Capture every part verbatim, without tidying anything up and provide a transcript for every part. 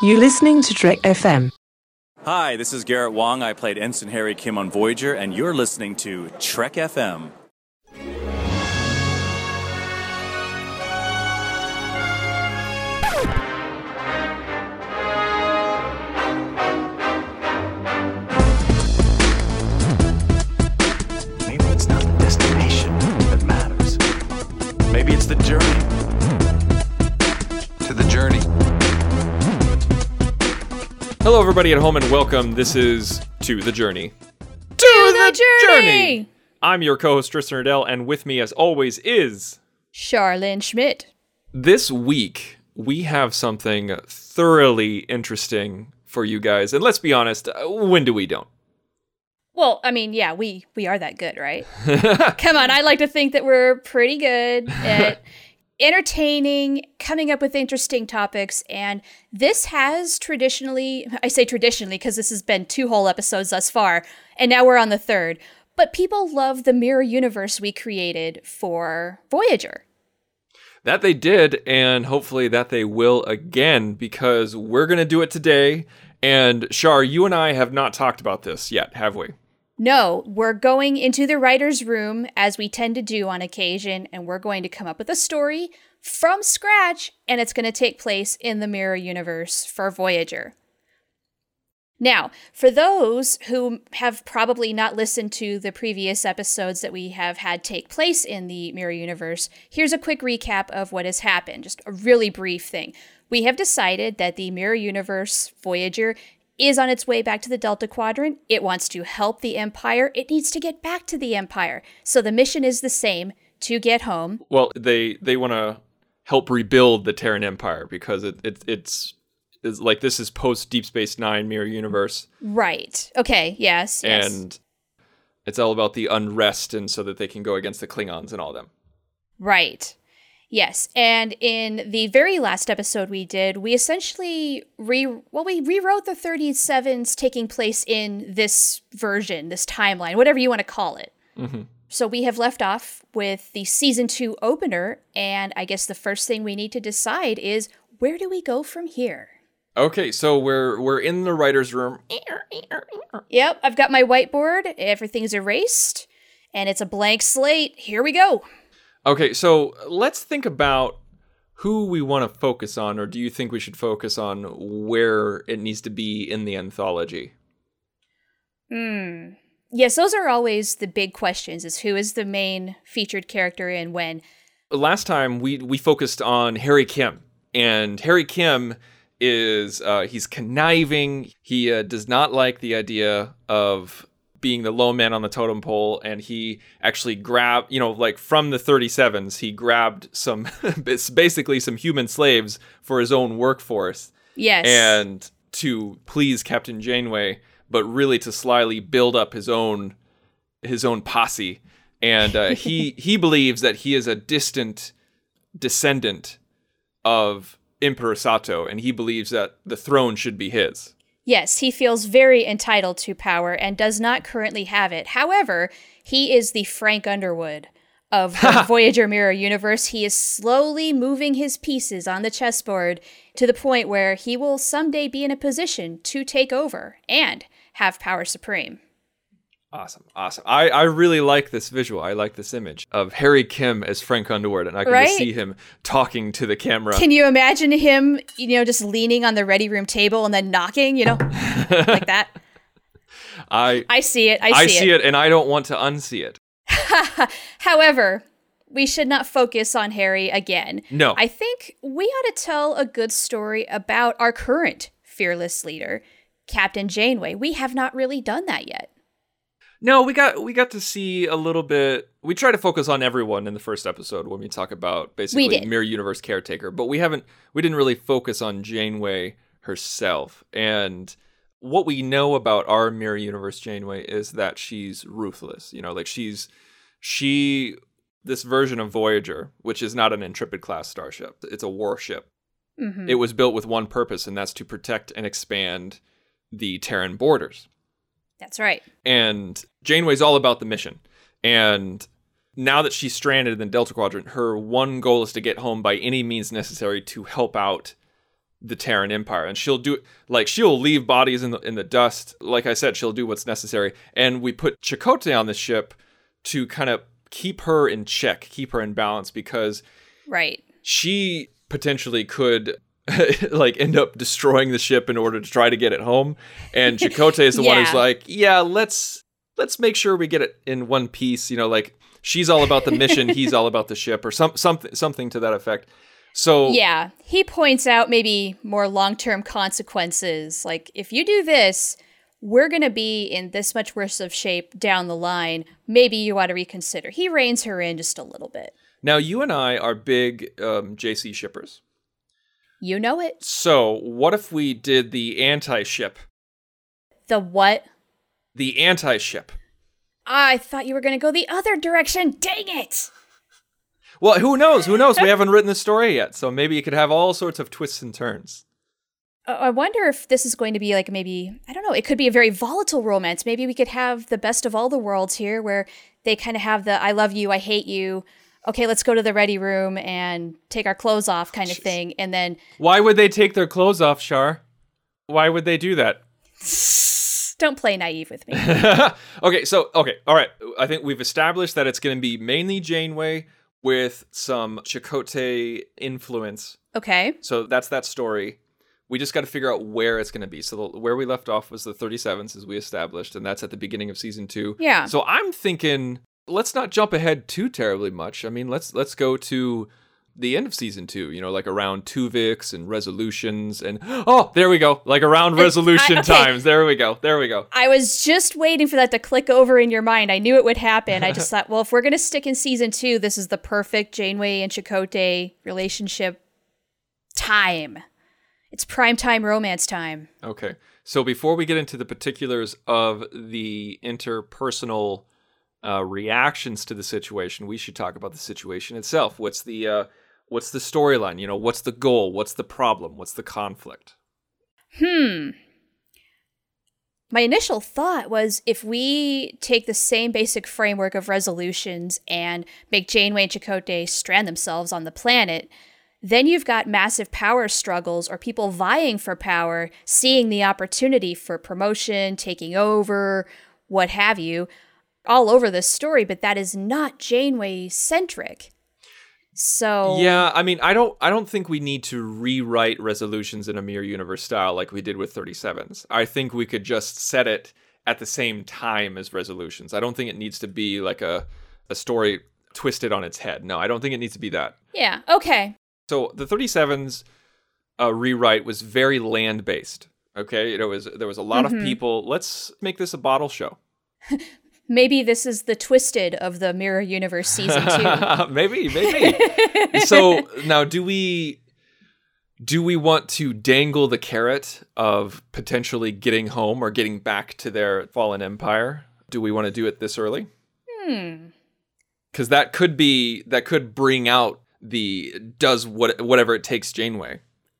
You're listening to Trek F M. Hi, this is Garrett Wong. I played Ensign Harry Kim on Voyager, and you're listening to Trek F M. Maybe it's not the destination that matters. Maybe it's the journey. To the journey. Hello, everybody at home, and welcome. This is To the Journey. To, to the, the journey. journey! I'm your co-host, Tristan Riddell, and with me, as always, is... Charlene Schmidt. This week, we have something thoroughly interesting for you guys. And let's be honest, when do we don't? Well, I mean, yeah, we, we are that good, right? Come on, I like to think that we're pretty good at... entertaining, coming up with interesting topics, and this has traditionally, I say traditionally because this has been two whole episodes thus far, and now we're on the third, but people love the mirror universe we created for Voyager. That they did, and hopefully that they will again, because we're going to do it today, and Char, you and I have not talked about this yet, have we? No, we're going into the writer's room, as we tend to do on occasion, and we're going to come up with a story from scratch, and it's going to take place in the Mirror Universe for Voyager. Now, for those who have probably not listened to the previous episodes that we have had take place in the Mirror Universe, here's a quick recap of what has happened, just a really brief thing. We have decided that the Mirror Universe Voyager is on its way back to the Delta Quadrant. It wants to help the Empire. It needs to get back to the Empire. So the mission is the same, to get home. Well, they they want to help rebuild the Terran Empire because it, it it's it's like this is post Deep Space Nine Mirror Universe. Right. Okay. Yes. And yes. It's all about the unrest, and so that they can go against the Klingons and all them. Right. Yes, and in the very last episode we did, we essentially re well we rewrote the thirty-sevens taking place in this version, this timeline, whatever you want to call it. Mm-hmm. So we have left off with the season two opener, and I guess the first thing we need to decide is, where do we go from here? Okay, so we're we're in the writer's room. Yep, I've got my whiteboard. Everything's erased, and it's a blank slate. Here we go. Okay, so let's think about who we want to focus on, or do you think we should focus on where it needs to be in the anthology? Hmm. Yes, those are always the big questions, is who is the main featured character and when. Last time, we, we focused on Harry Kim, and Harry Kim is, uh, he's conniving, he uh, does not like the idea of being the lone man on the totem pole, and he actually grabbed, you know, like from the thirty-sevens, he grabbed some, basically some human slaves for his own workforce. Yes. And to please Captain Janeway, but really to slyly build up his own, his own posse. And uh, he he believes that he is a distant descendant of Emperor Sato, and he believes that the throne should be his. Yes, he feels very entitled to power and does not currently have it. However, he is the Frank Underwood of the Voyager Mirror Universe. He is slowly moving his pieces on the chessboard to the point where he will someday be in a position to take over and have power supreme. Awesome, awesome. I, I really like this visual. I like this image of Harry Kim as Frank Underwood, and I can right? just see him talking to the camera. Can you imagine him, you know, just leaning on the ready room table and then knocking, you know, like that? I I see it. I see, I see it. it, and I don't want to unsee it. However, we should not focus on Harry again. No. I think we ought to tell a good story about our current fearless leader, Captain Janeway. We have not really done that yet. No, we got we got to see a little bit. We try to focus on everyone in the first episode when we talk about basically Mirror Universe caretaker, but we haven't we didn't really focus on Janeway herself. And what we know about our Mirror Universe Janeway is that she's ruthless. You know, like she's she this version of Voyager, which is not an Intrepid class starship. It's a warship. Mm-hmm. It was built with one purpose, and that's to protect and expand the Terran borders. That's right. And Janeway's all about the mission. And now that she's stranded in the Delta Quadrant, her one goal is to get home by any means necessary to help out the Terran Empire, and she'll do like she'll leave bodies in the in the dust. Like I said, she'll do what's necessary, and we put Chakotay on the ship to kind of keep her in check, keep her in balance, because right, she potentially could like end up destroying the ship in order to try to get it home, and Chakotay is the yeah. one who's like, yeah, let's let's make sure we get it in one piece. You know, like she's all about the mission, he's all about the ship, or some something something to that effect. So yeah, he points out maybe more long-term consequences. Like, if you do this, we're going to be in this much worse of shape down the line. Maybe you ought to reconsider. He reins her in just a little bit. Now, you and I are big um, J C shippers. You know it. So what if we did the anti-ship? The what? The anti-ship. I thought you were going to go the other direction. Dang it! Well, who knows? Who knows? We haven't written the story yet, so maybe you could have all sorts of twists and turns. Uh, I wonder if this is going to be like maybe, I don't know, it could be a very volatile romance. Maybe we could have the best of all the worlds here where they kind of have the I love you, I hate you, okay, let's go to the ready room and take our clothes off kind of thing, and then... Why would they take their clothes off, Shar? Why would they do that? Don't play naive with me. Okay, so, okay, all right. I think we've established that it's going to be mainly Janeway with some Chakotay influence. Okay. So that's that story. We just got to figure out where it's going to be. So the, where we left off was the thirty-sevens, as we established, and that's at the beginning of season two. Yeah. So I'm thinking, let's not jump ahead too terribly much. I mean, let's let's go to the end of season two, you know, like around Tuvix and resolutions and, oh, there we go. Like around resolution I, okay. times. There we go. There we go. I was just waiting for that to click over in your mind. I knew it would happen. I just thought, well, if we're going to stick in season two, this is the perfect Janeway and Chakotay relationship time. It's primetime romance time. Okay. So before we get into the particulars of the interpersonal uh, reactions to the situation, we should talk about the situation itself. What's the uh, what's the storyline? You know, what's the goal? What's the problem? What's the conflict? Hmm. My initial thought was if we take the same basic framework of resolutions and make Janeway and Chakotay strand themselves on the planet, then you've got massive power struggles or people vying for power, seeing the opportunity for promotion, taking over, what have you, all over this story, but that is not Janeway-centric. So yeah, I mean, I don't, I don't think we need to rewrite resolutions in a Mirror Universe style like we did with thirty-sevens. I think we could just set it at the same time as resolutions. I don't think it needs to be like a a story twisted on its head. No, I don't think it needs to be that. Yeah. Okay. So the thirty-sevens uh, rewrite was very land based. Okay, it was there was a lot mm-hmm. of people. Let's make this a bottle show. Maybe this is the Twisted of the Mirror Universe season two. maybe, maybe. So now, do we do we want to dangle the carrot of potentially getting home or getting back to their fallen empire? Do we want to do it this early? Hmm. Because that could be that could bring out the does what whatever it takes Janeway.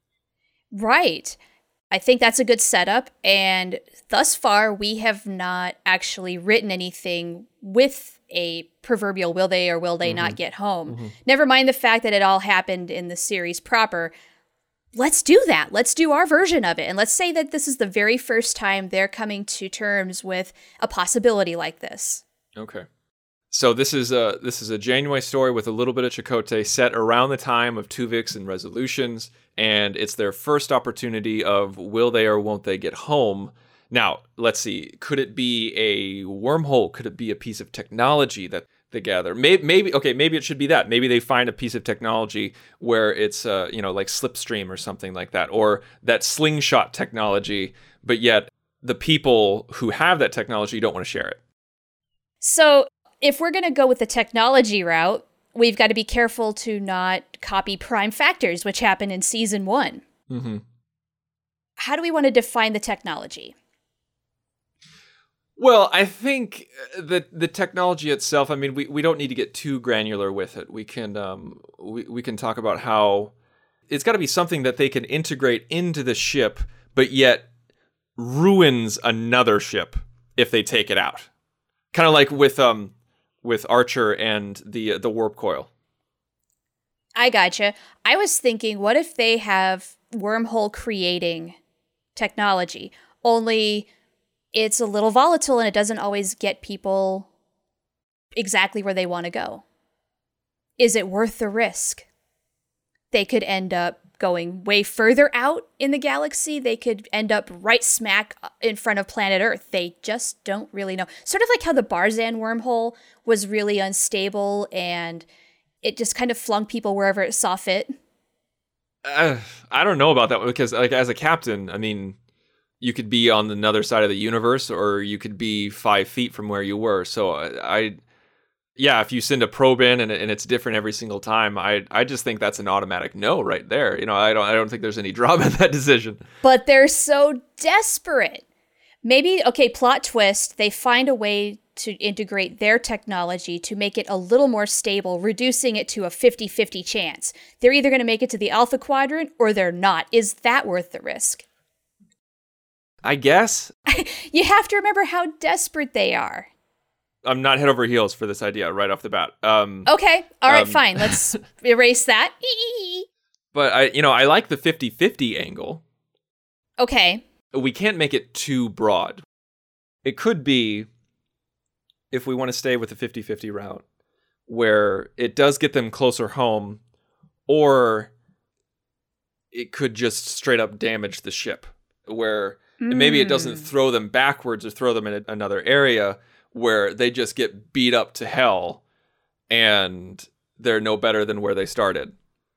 Right. I think that's a good setup, and thus far we have not actually written anything with a proverbial will they or will they mm-hmm. not get home. Mm-hmm. Never mind the fact that it all happened in the series proper. Let's do that. Let's do our version of it, and let's say that this is the very first time they're coming to terms with a possibility like this. Okay. So this is a this is a Janeway story with a little bit of Chakotay set around the time of Tuvix and resolutions, and it's their first opportunity of will they or won't they get home. Now, let's see. Could it be a wormhole? Could it be a piece of technology that they gather? Maybe, maybe okay, maybe it should be that. Maybe they find a piece of technology where it's uh, you know, like Slipstream or something like that, or that slingshot technology, but yet the people who have that technology don't want to share it. So if we're going to go with the technology route, we've got to be careful to not copy prime factors, which happened in season one. Mm-hmm. How do we want to define the technology? Well, I think the the technology itself, I mean, we, we don't need to get too granular with it. We can um we, we can talk about how it's got to be something that they can integrate into the ship, but yet ruins another ship if they take it out. Kind of like with um with Archer and the the warp coil. I gotcha. I was thinking, what if they have wormhole creating technology, only it's a little volatile and it doesn't always get people exactly where they want to go? Is it worth the risk? They could end up going way further out in the galaxy. They could end up right smack in front of planet Earth. They just don't really know. Sort of like how the Barzan wormhole was really unstable and it just kind of flung people wherever it saw fit. Uh, I don't know about that because, like, as a captain, I mean, you could be on another side of the universe, or you could be five feet from where you were. So I, I yeah, if you send a probe in and, and it's different every single time, I, I just think that's an automatic no right there. You know, I don't, I don't think there's any drama in that decision. But they're so desperate. Maybe, okay, plot twist, they find a way to integrate their technology to make it a little more stable, reducing it to a fifty-fifty chance. They're either going to make it to the Alpha Quadrant or they're not. Is that worth the risk? I guess. You have to remember how desperate they are. I'm not head over heels for this idea right off the bat. Um, okay. All right, um, fine. Let's erase that. But I, you know, I like the fifty-fifty angle. Okay. We can't make it too broad. It could be, if we want to stay with the fifty-fifty route, where it does get them closer home, or it could just straight up damage the ship, where mm. maybe it doesn't throw them backwards or throw them in a, another area where they just get beat up to hell and they're no better than where they started.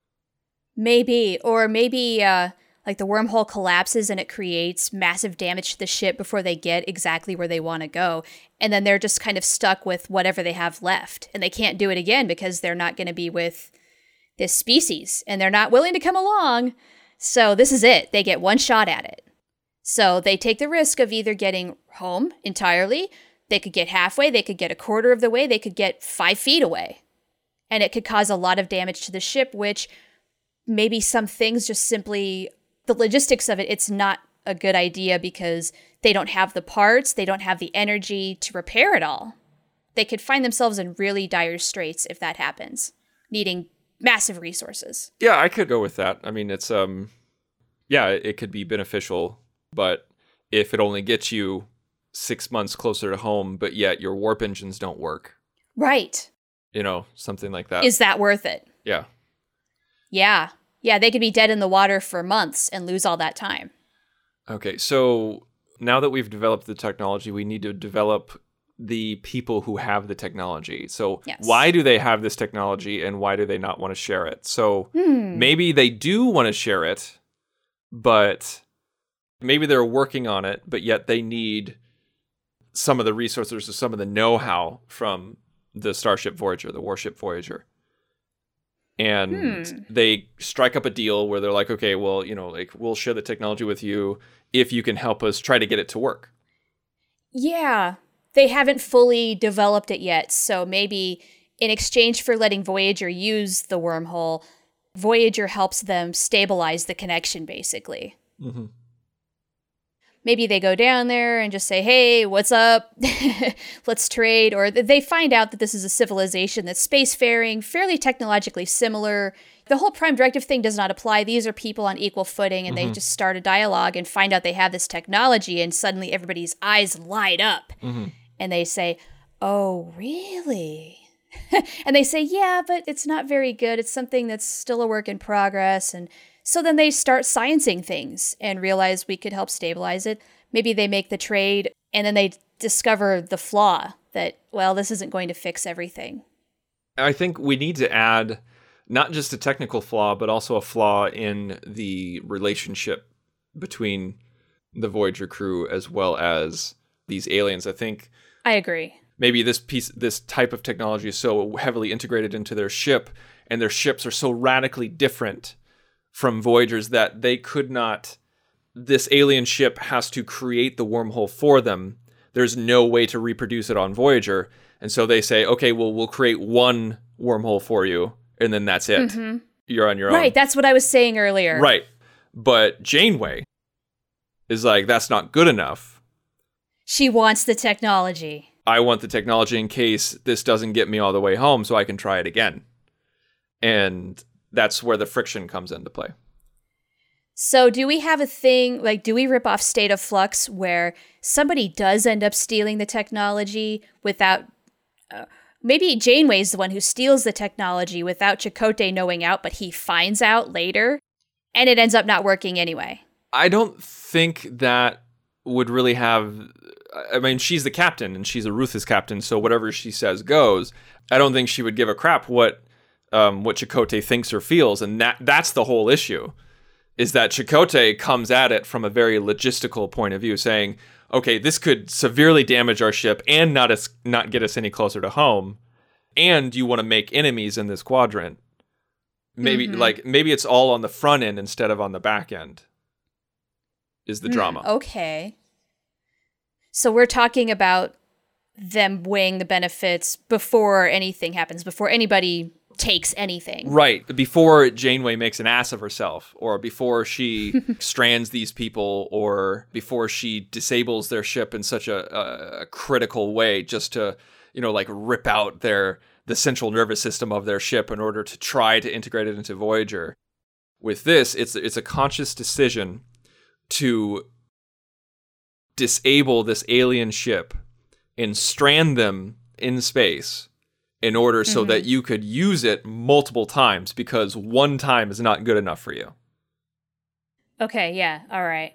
Maybe, or maybe uh, like the wormhole collapses and it creates massive damage to the ship before they get exactly where they want to go. And then they're just kind of stuck with whatever they have left. And they can't do it again because they're not going to be with this species. And they're not willing to come along. So this is it. They get one shot at it. So they take the risk of either getting home entirely. They could get halfway. They could get a quarter of the way. They could get five feet away. And it could cause a lot of damage to the ship, which maybe some things just simply, the logistics of it, it's not a good idea because they don't have the parts, they don't have the energy to repair it all. They could find themselves in really dire straits if that happens, needing massive resources. Yeah, I could go with that. I mean, it's, um, yeah, it could be beneficial, but if it only gets you six months closer to home, but yet your warp engines don't work. Right. You know, something like that. Is that worth it? Yeah. Yeah. Yeah, they could be dead in the water for months and lose all that time. Okay, so now that we've developed the technology, we need to develop the people who have the technology. So yes. Why do they have this technology and why do they not want to share it? So hmm. maybe they do want to share it, but maybe they're working on it, but yet they need some of the resources or some of the know-how from the Starship Voyager, the warship Voyager. And hmm. they strike up a deal where they're like, okay, well, you know, like we'll share the technology with you if you can help us try to get it to work. Yeah, they haven't fully developed it yet. So maybe in exchange for letting Voyager use the wormhole, Voyager helps them stabilize the connection, basically. Mm-hmm. Maybe they go down there and just say, hey, what's up? Let's trade. Or they find out that this is a civilization that's spacefaring, fairly technologically similar. The whole Prime Directive thing does not apply. These are people on equal footing, and mm-hmm. they just start a dialogue and find out they have this technology, and suddenly everybody's eyes light up. Mm-hmm. And they say, oh, really? And they say, yeah, but it's not very good. It's something that's still a work in progress. And so then they start sciencing things and realize we could help stabilize it. Maybe they make the trade and then they discover the flaw that, well, this isn't going to fix everything. I think we need to add not just a technical flaw, but also a flaw in the relationship between the Voyager crew as well as these aliens. I think I agree. Maybe this piece, this type of technology is so heavily integrated into their ship, and their ships are so radically different from Voyagers that they could not, this alien ship has to create the wormhole for them. There's no way to reproduce it on Voyager. And so they say, okay, well, we'll create one wormhole for you, and then that's it. Mm-hmm. You're on your own. Right, that's what I was saying earlier. Right. But Janeway is like, that's not good enough. She wants the technology. I want the technology in case this doesn't get me all the way home so I can try it again. And that's where the friction comes into play. So do we have a thing, like, do we rip off State of Flux where somebody does end up stealing the technology without, uh, maybe Janeway's the one who steals the technology without Chakotay knowing out, but he finds out later, and it ends up not working anyway? I don't think that would really have, I mean, she's the captain, and she's a ruthless captain, so whatever she says goes. I don't think she would give a crap what um, what Chakotay thinks or feels, and that that's the whole issue. Is that Chakotay comes at it from a very logistical point of view, saying, okay, this could severely damage our ship and not us, not get us any closer to home, and you want to make enemies in this quadrant. Maybe mm-hmm. like maybe it's all on the front end instead of on the back end, is the mm, drama. Okay. So we're talking about them weighing the benefits before anything happens, before anybody takes anything. Right. Before Janeway makes an ass of herself, or before she strands these people, or before she disables their ship in such a, a critical way just to, you know, like rip out their the central nervous system of their ship in order to try to integrate it into Voyager. With this, it's it's a conscious decision to disable this alien ship and strand them in space in order so mm-hmm. that you could use it multiple times, because one time is not good enough for you. Okay, yeah, all right.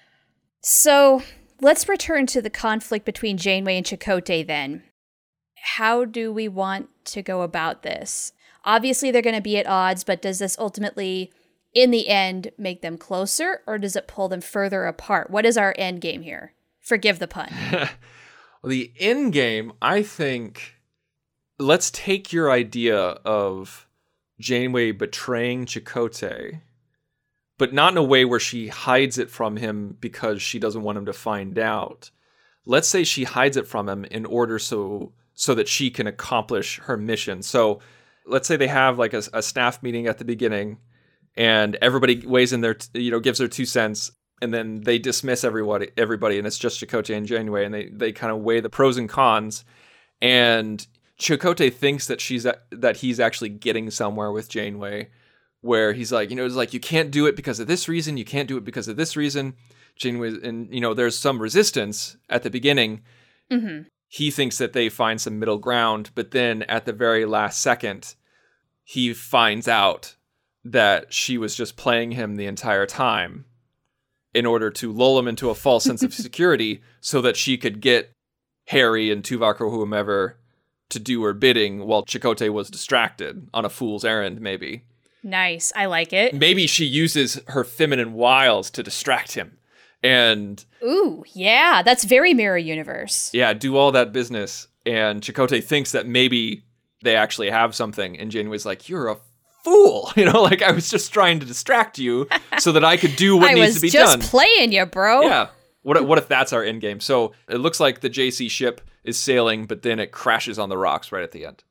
So let's return to the conflict between Janeway and Chakotay then. How do we want to go about this? Obviously, they're going to be at odds, but does this ultimately, in the end, make them closer, or does it pull them further apart? What is our end game here? Forgive the pun. Well, the end game, I think... Let's take your idea of Janeway betraying Chakotay, but not in a way where she hides it from him because she doesn't want him to find out. Let's say she hides it from him in order so so that she can accomplish her mission. So let's say they have like a, a staff meeting at the beginning, and everybody weighs in their, you know, gives their two cents, and then they dismiss everybody, everybody, and it's just Chakotay and Janeway, and they they kind of weigh the pros and cons, and Chakotay thinks that she's that he's actually getting somewhere with Janeway, where he's like, you know, it's like, you can't do it because of this reason, you can't do it because of this reason. Janeway, and you know, there's some resistance at the beginning. Mm-hmm. He thinks that they find some middle ground, but then at the very last second, he finds out that she was just playing him the entire time in order to lull him into a false sense of security, so that she could get Harry and Tuvok or whomever to do her bidding while Chakotay was distracted on a fool's errand, maybe. Nice. I like it. Maybe she uses her feminine wiles to distract him. And... Ooh, yeah. That's very Mirror Universe. Yeah, do all that business. And Chakotay thinks that maybe they actually have something. And Janeway's like, you're a fool. You know, like, I was just trying to distract you so that I could do what needs to be done. I was just playing you, bro. Yeah. What, what if that's our end game? So it looks like the J C ship is sailing, but then it crashes on the rocks right at the end.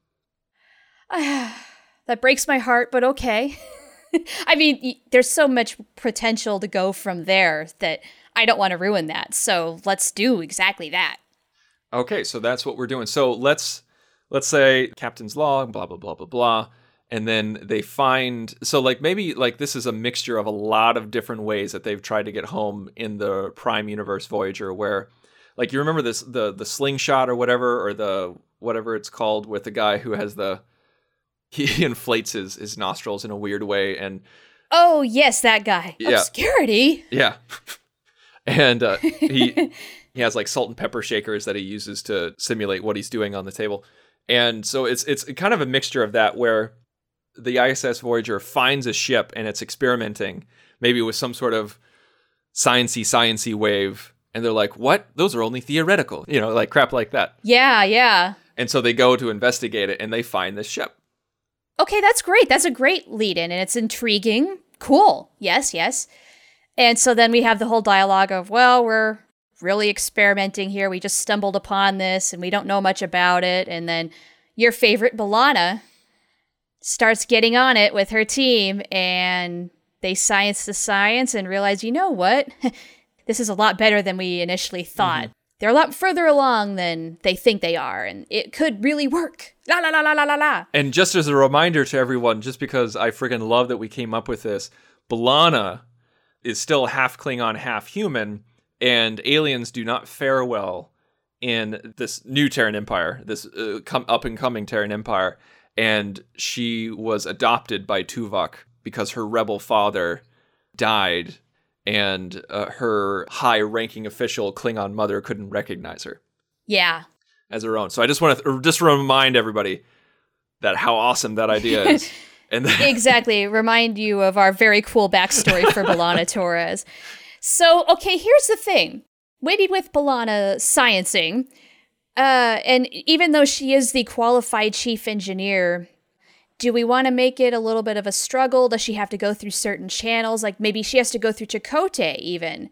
That breaks my heart, but okay. I mean, there's so much potential to go from there that I don't want to ruin that. So let's do exactly that. Okay, so that's what we're doing. So let's let's say Captain's log, blah, blah, blah, blah, blah. And then they find, so like maybe like this is a mixture of a lot of different ways that they've tried to get home in the Prime Universe Voyager, where like you remember this, the the slingshot or whatever, or the whatever it's called, with the guy who has the, he inflates his, his nostrils in a weird way. And oh, yes, that guy. Yeah. Obscurity. Yeah. And uh, he he has like salt and pepper shakers that he uses to simulate what he's doing on the table. And so it's it's kind of a mixture of that, where the I S S Voyager finds a ship and it's experimenting, maybe with some sort of sciencey, sciencey wave. And they're like, what? Those are only theoretical, you know, like crap like that. Yeah, yeah. And so they go to investigate it and they find this ship. Okay, that's great. That's a great lead in, and it's intriguing. Cool. Yes, yes. And so then we have the whole dialogue of, well, we're really experimenting here. We just stumbled upon this and we don't know much about it. And then your favorite, B'Elanna, starts getting on it with her team, and they science the science and realize, you know what? This is a lot better than we initially thought. Mm-hmm. they're a lot further along than they think they are, and it could really work. La la la la la la la. And just as a reminder to everyone, just because I friggin' love that we came up with this, B'Elanna is still half Klingon, half human, and aliens do not fare well in this new Terran Empire, this uh, com- up-and-coming Terran Empire. And she was adopted by Tuvok because her rebel father died, and uh, her high-ranking official Klingon mother couldn't recognize her. Yeah. As her own. So I just want to th- just remind everybody that how awesome that idea is. And then- exactly. Remind you of our very cool backstory for B'Elanna Torres. So, okay, here's the thing. Maybe with B'Elanna sciencing, uh, and even though she is the qualified chief engineer, do we want to make it a little bit of a struggle? Does she have to go through certain channels? Like maybe she has to go through Chakotay even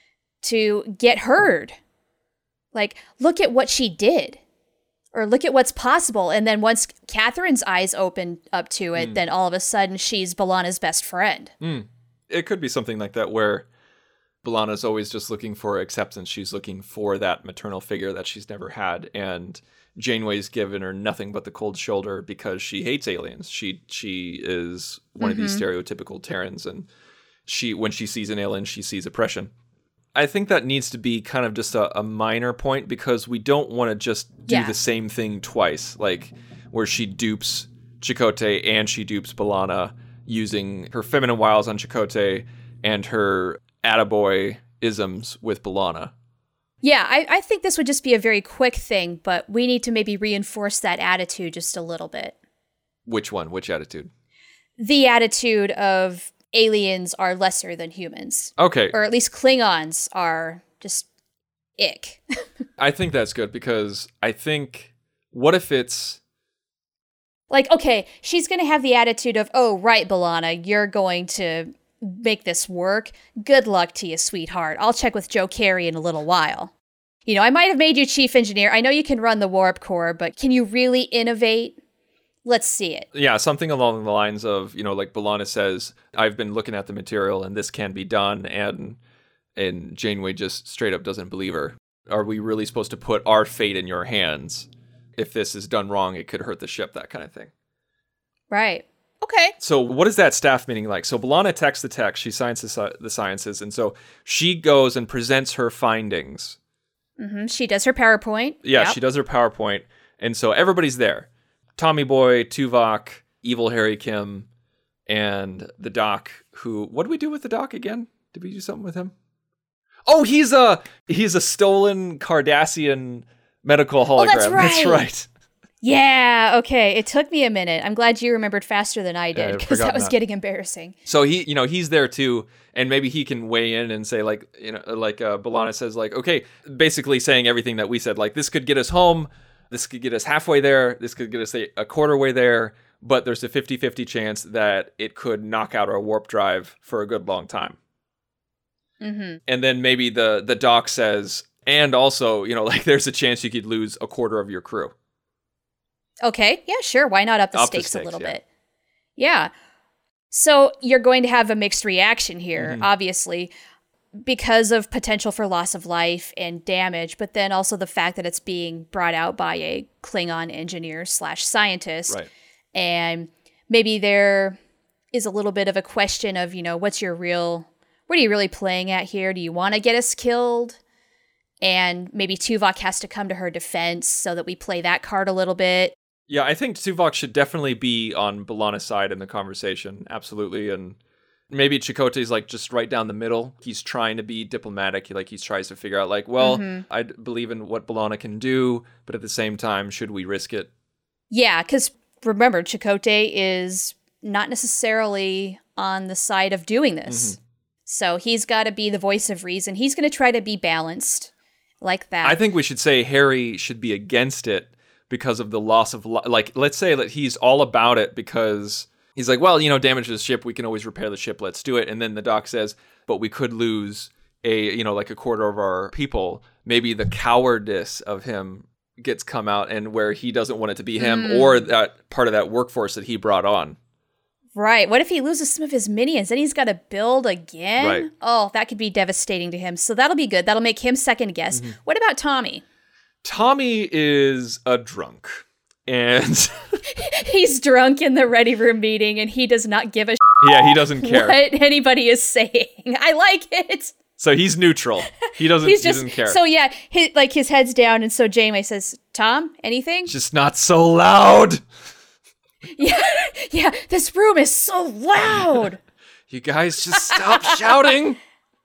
to get heard. Like, look at what she did. Or look at what's possible. And then once Catherine's eyes open up to it, mm. then all of a sudden she's B'Elanna's best friend. Mm. It could be something like that where B'Elanna's always just looking for acceptance. She's looking for that maternal figure that she's never had. And Janeway's given her nothing but the cold shoulder because she hates aliens. She she is one mm-hmm. of these stereotypical Terrans. And she when she sees an alien, she sees oppression. I think that needs to be kind of just a, a minor point because we don't want to just do yeah. the same thing twice, like where she dupes Chakotay and she dupes B'Elanna using her feminine wiles on Chakotay and her attaboy isms with B'Elanna. Yeah, I, I think this would just be a very quick thing, but we need to maybe reinforce that attitude just a little bit. Which one? Which attitude? The attitude of aliens are lesser than humans. Okay. Or at least Klingons are just ick. I think that's good because I think, what if it's... Like, okay, she's going to have the attitude of, oh, right, B'Elanna, you're going to make this work. Good luck to you, sweetheart. I'll check with Joe Carey in a little while. You know, I might have made you chief engineer. I know you can run the warp core, but can you really innovate? Let's see it. Yeah, something along the lines of, you know, like B'Elanna says, I've been looking at the material and this can be done. And and Janeway just straight up doesn't believe her. Are we really supposed to put our fate in your hands? If this is done wrong, it could hurt the ship, that kind of thing. Right. Okay. So what is that staff meeting like? So B'Elanna texts the text. She signs the, the sciences. And so she goes and presents her findings. Mm-hmm. She does her PowerPoint. Yeah, yep. She does her PowerPoint. And so everybody's there. Tommy Boy, Tuvok, Evil Harry Kim, and the Doc, who... What did we do with the Doc again? Did we do something with him? Oh, he's a he's a stolen Cardassian medical hologram. Oh, that's right. That's right. Yeah, okay. It took me a minute. I'm glad you remembered faster than I did, because yeah, that was that. getting embarrassing. So he, you know, he's there too, and maybe he can weigh in and say, like, you know, like uh, B'Elanna says, like, okay, basically saying everything that we said, like, this could get us home, this could get us halfway there, this could get us a, a quarter way there, but there's a fifty-fifty chance that it could knock out our warp drive for a good long time. Mm-hmm. And then maybe the the doc says, and also, you know, like, there's a chance you could lose a quarter of your crew. Okay, yeah, sure. Why not up the, up stakes, the stakes a little yeah. bit? Yeah. So you're going to have a mixed reaction here, mm-hmm. obviously, because of potential for loss of life and damage, but then also the fact that it's being brought out by a Klingon engineer slash scientist. Right. And maybe there is a little bit of a question of, you know, what's your real, what are you really playing at here? Do you want to get us killed? And maybe Tuvok has to come to her defense so that we play that card a little bit. Yeah, I think Tuvok should definitely be on B'Elanna's side in the conversation. Absolutely. And maybe Chakotay's like just right down the middle. He's trying to be diplomatic. He like he tries to figure out like, well, mm-hmm. I believe in what B'Elanna can do, but at the same time, should we risk it? Yeah, because remember, Chakotay is not necessarily on the side of doing this. Mm-hmm. So he's got to be the voice of reason. He's going to try to be balanced like that. I think we should say Harry should be against it because of the loss of li- like, let's say that he's all about it because he's like, well, you know, damage to the ship, we can always repair the ship, let's do it. And then the doc says, but we could lose a, you know, like a quarter of our people. Maybe the cowardice of him gets come out and where he doesn't want it to be him mm. or that part of that workforce that he brought on. Right. What if he loses some of his minions? Then he's got to build again? Right. Oh, that could be devastating to him. So that'll be good. That'll make him second guess. Mm-hmm. What about Tommy? Tommy is a drunk. And he's drunk in the Ready Room meeting and he does not give a yeah, he doesn't care what anybody is saying. I like it. So he's neutral. He doesn't, he's just, he doesn't care. So yeah, his, like his head's down. And so Janeway says, Tom, anything? Just not so loud. Yeah, yeah, this room is so loud. You guys just stop shouting.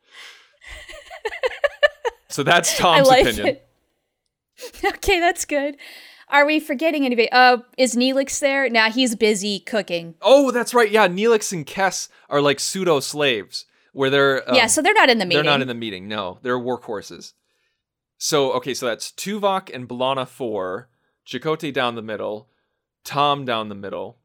So that's Tom's I like opinion. It. Okay, that's good. Are we forgetting anybody? Uh, is Neelix there? Nah, he's busy cooking. Oh, that's right. Yeah, Neelix and Kes are like pseudo slaves, where they're um, yeah. So they're not in the meeting. They're not in the meeting. No, they're workhorses. So okay, so that's Tuvok and B'Elanna four, Chakotay down the middle, Tom down the middle,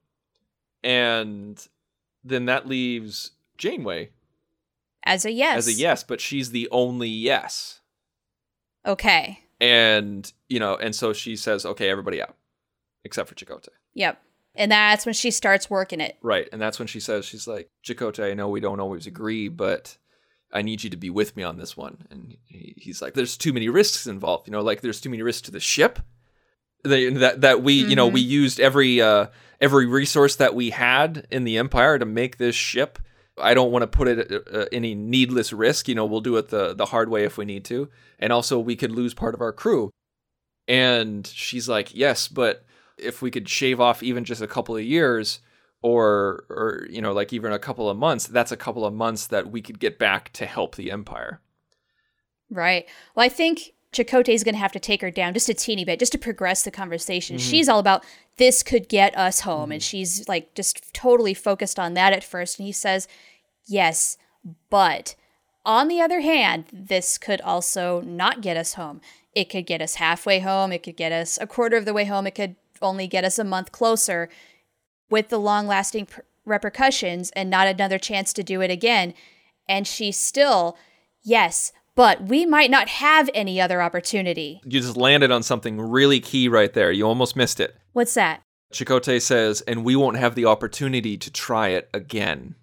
and then that leaves Janeway as a yes. As a yes, but she's the only yes. Okay. And, you know, and so she says, okay, everybody out, except for Chakotay. Yep. And that's when she starts working it. Right. And that's when she says, she's like, Chakotay, I know we don't always agree, but I need you to be with me on this one. And he, he's like, there's too many risks involved. You know, like there's too many risks to the ship. They, that that we, mm-hmm. you know, we used every uh, every resource that we had in the Empire to make this ship. I don't want to put it at uh, any needless risk. You know, we'll do it the, the hard way if we need to. And also we could lose part of our crew. And she's like, yes, but if we could shave off even just a couple of years or, or, you know, like even a couple of months, that's a couple of months that we could get back to help the Empire. Right. Well, I think Chakotay's going to have to take her down just a teeny bit, just to progress the conversation. Mm-hmm. She's all about, this could get us home. Mm-hmm. And she's like just totally focused on that at first. And he says, yes, but on the other hand, this could also not get us home. It could get us halfway home. It could get us a quarter of the way home. It could only get us a month closer with the long-lasting pr- repercussions and not another chance to do it again. And she's still, yes, but we might not have any other opportunity. You just landed on something really key right there. You almost missed it. What's that? Chakotay says, and we won't have the opportunity to try it again.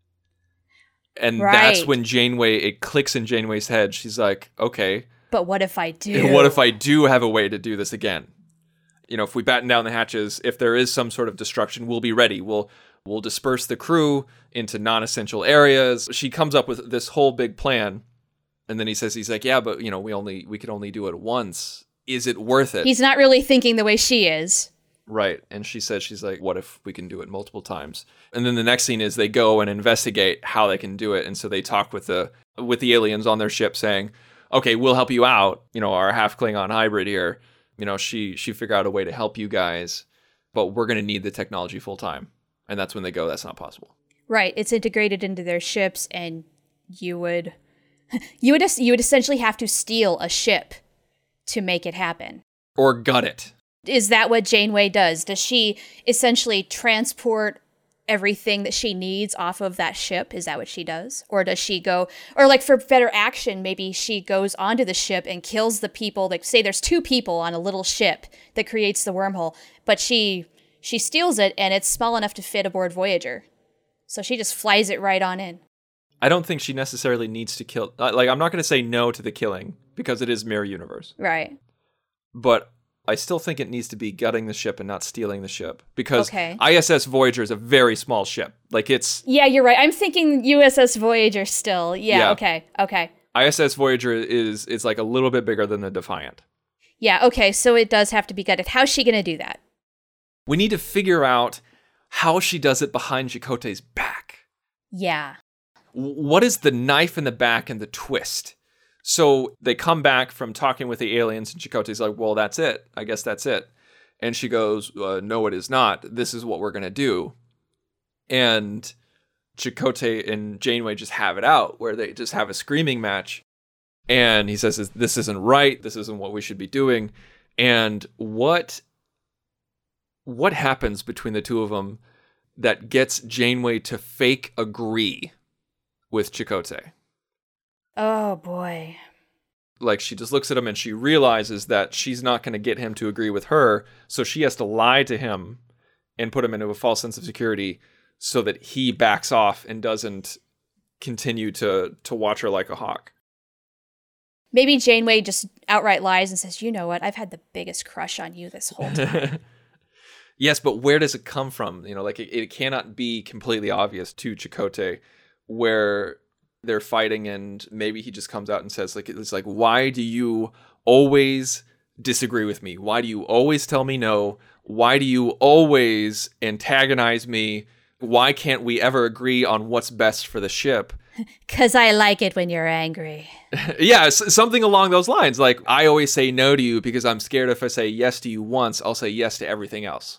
And right. That's when Janeway, it clicks in Janeway's head. She's like, okay. But what if I do? What if I do have a way to do this again? You know, if we batten down the hatches, if there is some sort of destruction, we'll be ready. We'll we'll disperse the crew into non-essential areas. She comes up with this whole big plan. And then he says, he's like, yeah, but, you know, we only we could only do it once. Is it worth it? He's not really thinking the way she is. Right. And she says, she's like, what if we can do it multiple times? And then the next scene is they go and investigate how they can do it. And so they talk with the with the aliens on their ship saying, okay, we'll help you out. You know, our half Klingon hybrid here, you know, she she figured out a way to help you guys, but we're going to need the technology full time. And that's when they go, that's not possible. Right. It's integrated into their ships, and you would you would you would essentially have to steal a ship to make it happen. Or gut it. Is that what Janeway does? Does she essentially transport everything that she needs off of that ship? Is that what she does? Or does she go, or like for better action, maybe she goes onto the ship and kills the people. Like say there's two people on a little ship that creates the wormhole, but she she steals it and it's small enough to fit aboard Voyager. So she just flies it right on in. I don't think she necessarily needs to kill. Like, I'm not going to say no to the killing because it is Mirror Universe. Right. But I still think it needs to be gutting the ship and not stealing the ship, because okay. I S S Voyager is a very small ship. Like it's yeah, you're right. I'm thinking U S S Voyager still. Yeah, yeah. Okay. Okay. I S S Voyager is is like a little bit bigger than the Defiant. Yeah. Okay. So it does have to be gutted. How's she going to do that? We need to figure out how she does it behind Chakotay's back. Yeah. What is the knife in the back and the twist? So they come back from talking with the aliens, and Chakotay's like, well, that's it. I guess that's it. And she goes, uh, no, it is not. This is what we're going to do. And Chakotay and Janeway just have it out, where they just have a screaming match. And he says, this isn't right. This isn't what we should be doing. And what, what happens between the two of them that gets Janeway to fake agree with Chakotay? Oh, boy. Like, she just looks at him and she realizes that she's not going to get him to agree with her, so she has to lie to him and put him into a false sense of security so that he backs off and doesn't continue to to watch her like a hawk. Maybe Janeway just outright lies and says, you know what, I've had the biggest crush on you this whole time. Yes, but where does it come from? You know, like it, it cannot be completely obvious to Chakotay where they're fighting, and maybe he just comes out and says, like, it's like, why do you always disagree with me? Why do you always tell me no? Why do you always antagonize me? Why can't we ever agree on what's best for the ship? Because I like it when you're angry. Yeah, something along those lines. Like, I always say no to you because I'm scared if I say yes to you once, I'll say yes to everything else.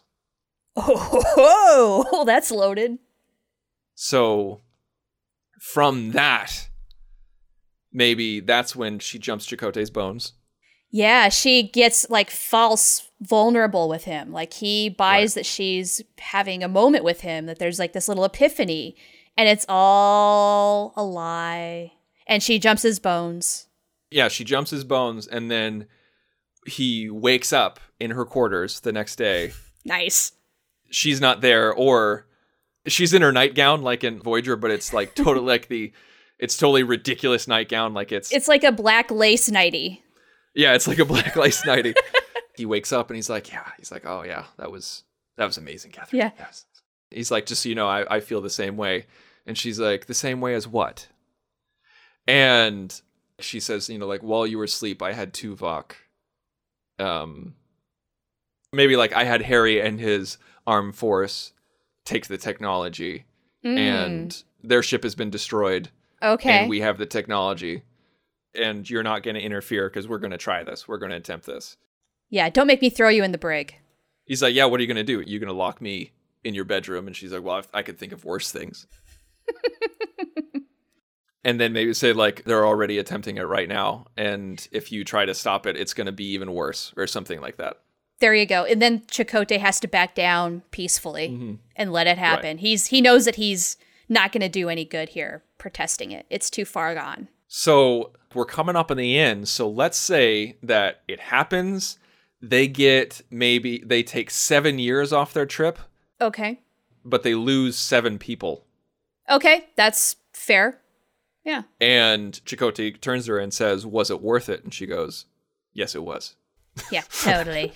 Oh, that's loaded. So, from that, maybe that's when she jumps Chakotay's bones. Yeah, she gets, like, false vulnerable with him. Like, he buys Right. that she's having a moment with him, that there's, like, this little epiphany, and it's all a lie. And she jumps his bones. Yeah, she jumps his bones, and then he wakes up in her quarters the next day. Nice. She's not there, or she's in her nightgown, like in Voyager, but it's, like, totally, like, the... It's totally ridiculous nightgown, like it's... It's like a black lace nightie. Yeah, it's like a black lace nightie. He wakes up and he's like, yeah, he's like, oh yeah, that was that was amazing, Catherine. Yeah. Yes. He's like, just so you know, I, I feel the same way. And she's like, the same way as what? And she says, you know, like, while you were asleep, I had Tuvok. Um, maybe like I had Harry and his armed force take the technology, Mm. and their ship has been destroyed. Okay. And we have the technology. And you're not going to interfere because we're going to try this. We're going to attempt this. Yeah, don't make me throw you in the brig. He's like, yeah, what are you going to do? You're going to lock me in your bedroom? And she's like, well, I could think of worse things. And then maybe say, like, they're already attempting it right now. And if you try to stop it, it's going to be even worse or something like that. There you go. And then Chakotay has to back down peacefully Mm-hmm. and let it happen. Right. He's He knows that he's not going to do any good here protesting it. It's too far gone. So we're coming up in the end. So let's say that it happens. They get maybe they take seven years off their trip, Okay. but they lose seven people. Okay, that's fair. Yeah. And Chakotay turns to her and says, was it worth it? And she goes, yes, it was. Yeah, totally.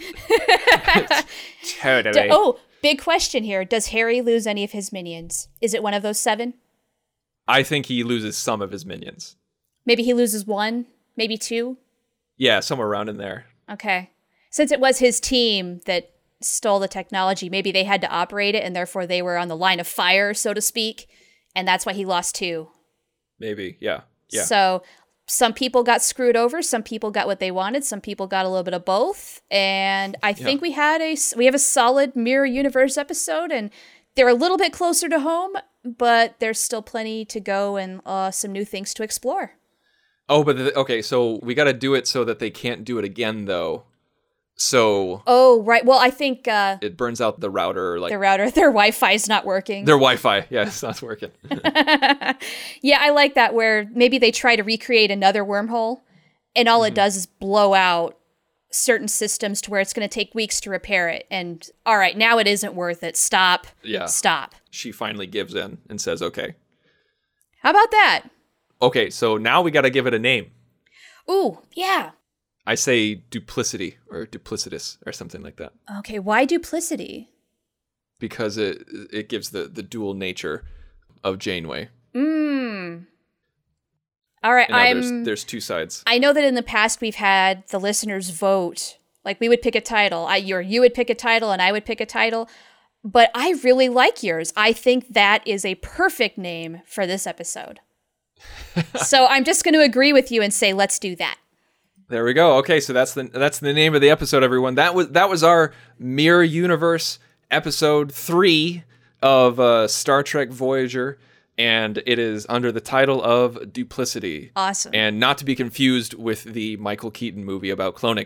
Totally. Do- oh, big question here. Does Harry lose any of his minions? Is it one of those seven? I think he loses some of his minions. Maybe he loses one, maybe two. Yeah, somewhere around in there. Okay. Since it was his team that stole the technology, maybe they had to operate it and therefore they were on the line of fire, so to speak. And that's why he lost two. Maybe, yeah. Yeah. So some people got screwed over. Some people got what they wanted. Some people got a little bit of both. And I think Yeah. we had a, we have a solid Mirror Universe episode, and they're a little bit closer to home, but there's still plenty to go and uh, some new things to explore. Oh, but the, okay, so we got to do it so that they can't do it again, though. So Oh, right. Well, I think uh, it burns out the router, like their router, their Wi-Fi is not working. their Wi-Fi. Yeah, it's not working. Yeah, I like that, where maybe they try to recreate another wormhole, and all it does is blow out certain systems to where it's going to take weeks to repair it. And all right, now it isn't worth it. Stop. Yeah. Stop. She finally gives in and says, okay. How about that? Okay, so now we got to give it a name. Ooh, yeah. I say duplicity or duplicitous or something like that, Okay, why duplicity? because it it gives the, the dual nature of Janeway. Mmm. All right, And now I'm... there's, there's two sides. I know that in the past we've had the listeners vote. Like, we would pick a title. I, you you would pick a title and I would pick a title. But I really like yours. I think that is a perfect name for this episode. So I'm just going to agree with you and say, let's do that. There we go. Okay, so that's the that's the name of the episode, everyone. That was that was our Mirror Universe episode three of uh, Star Trek Voyager, and it is under the title of Duplicity. Awesome. And not to be confused with the Michael Keaton movie about cloning.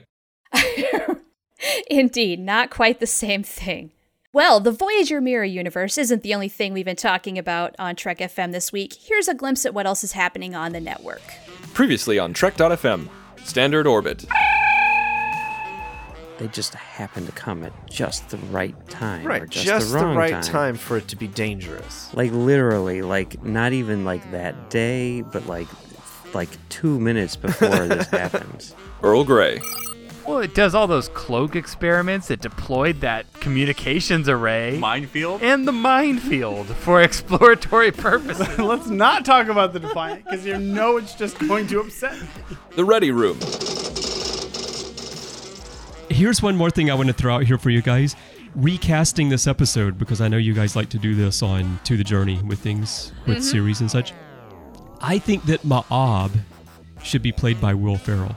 Indeed, not quite the same thing. Well, the Voyager Mirror Universe isn't the only thing we've been talking about on Trek F M this week. Here's a glimpse at what else is happening on the network. Previously on Trek dot F M, Standard Orbit. they just happen to come at just the right time. Right, or just, just the, wrong the right time. time for it to be dangerous. Like literally, like not even like that day, but like like two minutes before this happens. Earl Grey. Well, it does all those cloak experiments. It deployed that communications array. Minefield? And the minefield for exploratory purposes. Let's not talk about the Defiant, because you know it's just going to upset me. The Ready Room. Here's one more thing I want to throw out here for you guys. Recasting this episode, because I know you guys like to do this on To the Journey with things, with mm-hmm. series and such. I think that Ma'ab should be played by Will Ferrell.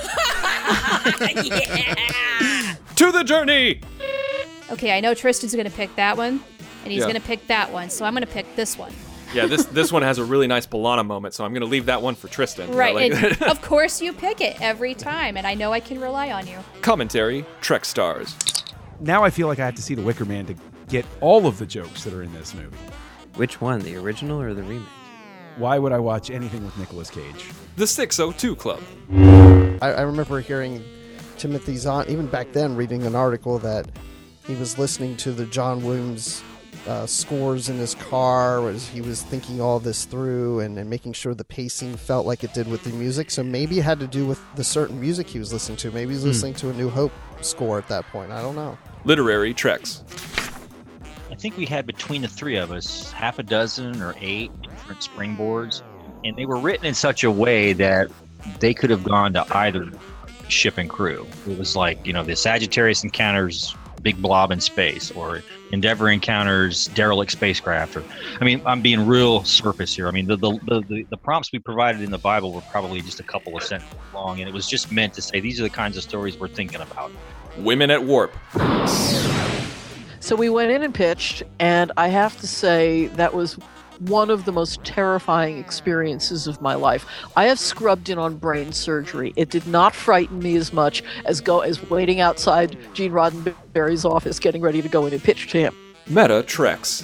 Yeah! To the Journey! Okay, I know Tristan's going to pick that one, and he's Yeah. going to pick that one, so I'm going to pick this one. Yeah, this this one has a really nice B'Elanna moment, so I'm going to leave that one for Tristan. Right, You know, like- and of course you pick it every time, and I know I can rely on you. Commentary, Trek Stars. Now I feel like I have to see The Wicker Man to get all of the jokes that are in this movie. Which one, the original or the remake? Why would I watch anything with Nicolas Cage? The six oh two Club. I, I remember hearing Timothy Zahn, even back then, reading an article that he was listening to the John Williams uh, scores in his car as he was thinking all this through and, and making sure the pacing felt like it did with the music. So maybe it had to do with the certain music he was listening to. Maybe he's listening to a New Hope score at that point. I don't know. Literary Treks. I think we had between the three of us half a dozen or eight different springboards, and they were written in such a way that they could have gone to either ship and crew. It was like, you know, the Sagittarius encounters big blob in space, or Endeavour encounters derelict spacecraft. Or, I mean, I'm being real surface here. I mean, the the, the the prompts we provided in the Bible were probably just a couple of sentences long, and it was just meant to say these are the kinds of stories we're thinking about. Women at Warp. So we went in and pitched, and I have to say that was one of the most terrifying experiences of my life. I have scrubbed in on brain surgery. It did not frighten me as much as go as waiting outside Gene Roddenberry's office getting ready to go in and pitch to him. Meta Treks.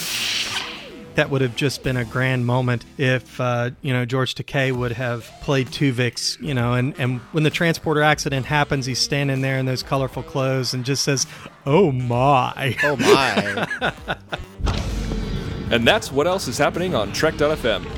That would have just been a grand moment if, uh, you know, George Takei would have played Tuvix, you know, and, and when the transporter accident happens, he's standing there in those colorful clothes and just says, "Oh my." Oh my. And that's what else is happening on Trek dot f m.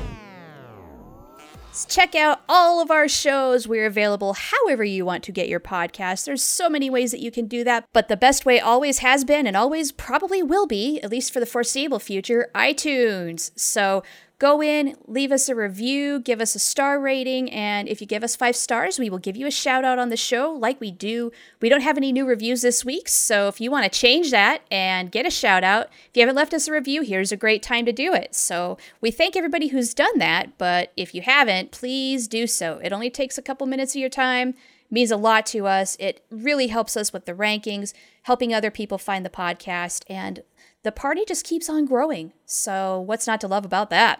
Check out all of our shows. We're available however you want to get your podcast. There's so many ways that you can do that, but the best way always has been and always probably will be, at least for the foreseeable future, iTunes. So go in, leave us a review, give us a star rating, and if you give us five stars, we will give you a shout out on the show like we do. We don't have any new reviews this week, so if you want to change that and get a shout out, if you haven't left us a review, here's a great time to do it. So we thank everybody who's done that, but if you haven't, please do so. It only takes a couple minutes of your time. It means a lot to us. It really helps us with the rankings, helping other people find the podcast, and the party just keeps on growing. So what's not to love about that?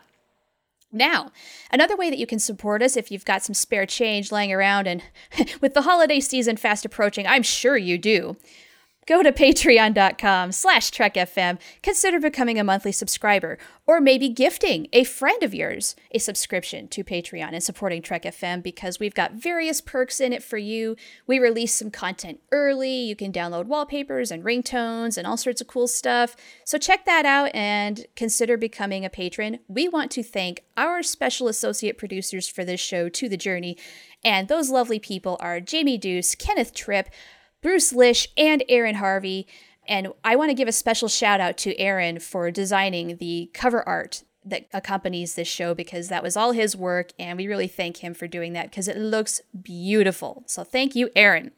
Now, another way that you can support us if you've got some spare change laying around, and with the holiday season fast approaching, I'm sure you do. Go to patreon.com slash trekfm, consider becoming a monthly subscriber, or maybe gifting a friend of yours a subscription to Patreon and supporting Trek F M, because we've got various perks in it for you. We release some content early. You can download wallpapers and ringtones and all sorts of cool stuff. So check that out and consider becoming a patron. We want to thank our special associate producers for this show, To the Journey, and those lovely people are Jamie Deuce, Kenneth Tripp, Bruce Lish, and Aaron Harvey. And I want to give a special shout out to Aaron for designing the cover art that accompanies this show, because that was all his work, and we really thank him for doing that because it looks beautiful. So thank you, Aaron.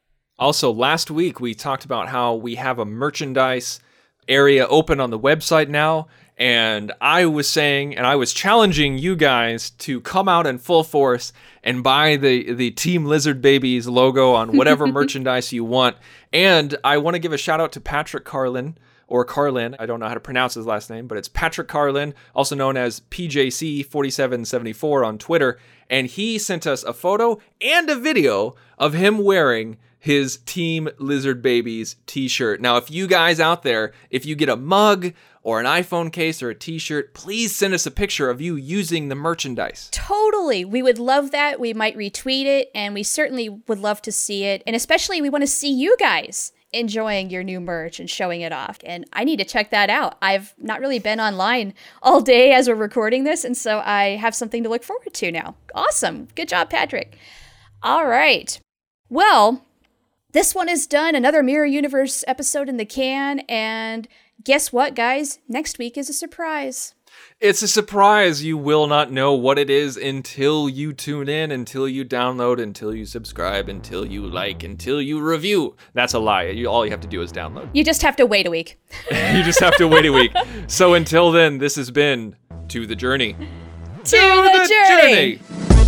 Also, last week we talked about how we have a merchandise area open on the website now, and I was saying, and I was challenging you guys to come out in full force and buy the, the Team Lizard Babies logo on whatever merchandise you want. And I want to give a shout out to Patrick Carlin, or Carlin. I don't know how to pronounce his last name, but it's Patrick Carlin, also known as P J C forty-seven seventy-four on Twitter. And he sent us a photo and a video of him wearing his Team Lizard Babies t-shirt. Now, if you guys out there, if you get a mug or an iPhone case or a t-shirt, please send us a picture of you using the merchandise. Totally. We would love that. We might retweet it, and we certainly would love to see it. And especially we want to see you guys enjoying your new merch and showing it off. And I need to check that out. I've not really been online all day as we're recording this, and so I have something to look forward to now. Awesome. Good job, Patrick. All right. Well, this one is done. Another Mirror Universe episode in the can, and guess what, guys? Next week is a surprise. It's a surprise. You will not know what it is until you tune in, until you download, until you subscribe, until you like, until you review. That's a lie. You, all you have to do is download. You just have to wait a week. You just have to wait a week. So until then, this has been To the Journey. To, to the, the Journey. journey.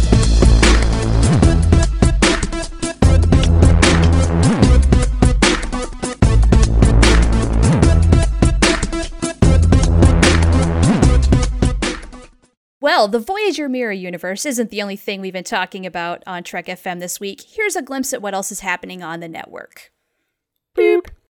Well, the Voyager Mirror Universe isn't the only thing we've been talking about on Trek F M this week. Here's a glimpse at what else is happening on the network. Boop.